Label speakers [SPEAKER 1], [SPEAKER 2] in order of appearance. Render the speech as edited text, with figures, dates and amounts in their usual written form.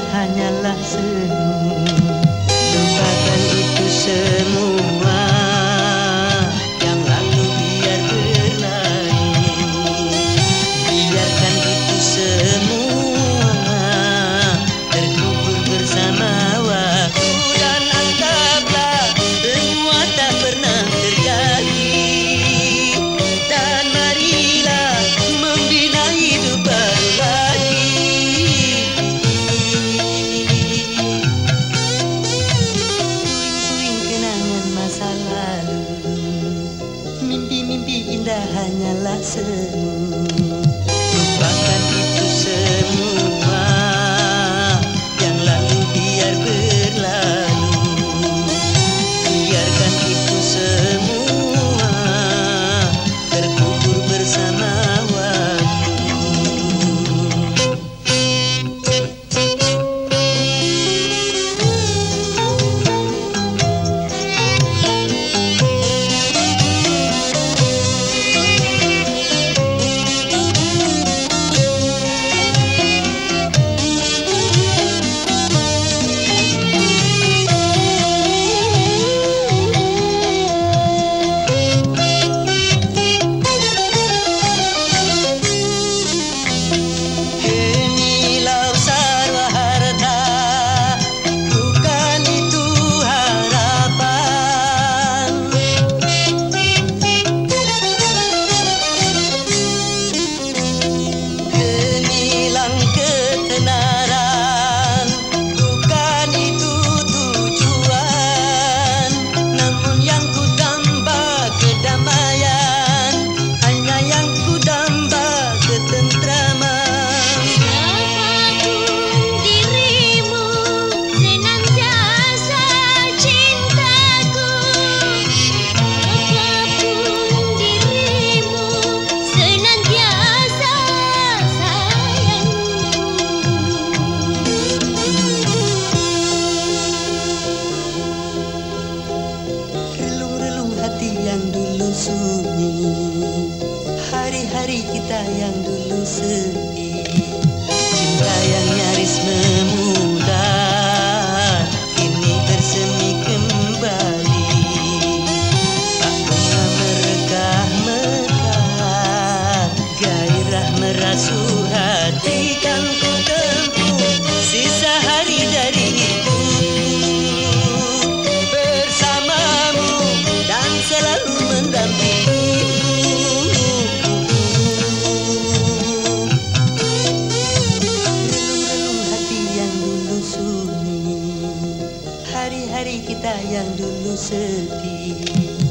[SPEAKER 1] hanyalah semu. Lupakan itu semua yang lalu, biar berlalu. Biarkan itu semua terkubur bersama waktu, dan anggaplah semua tak pernah terjadi. Dan marilah membina hidup baru lagi. Puing kenangan masa lalu, mimpi-mimpi indah hanyalah semu. Lupakan itu semua yang lalu, biar berlalu. Biarkan itu semua terkubur bersama waktu. Yang dulu sunyi, hari-hari kita yang dulu sepi, cinta yang nyaris memudar kini bersemi kembali. Pak bunga merekah-mekar, gairah merasuk hati, kan ku tempuh sisa hari dari selalu mendampingimu. Relung-relung hati yang dulu sunyi, hari-hari kita yang dulu sepi.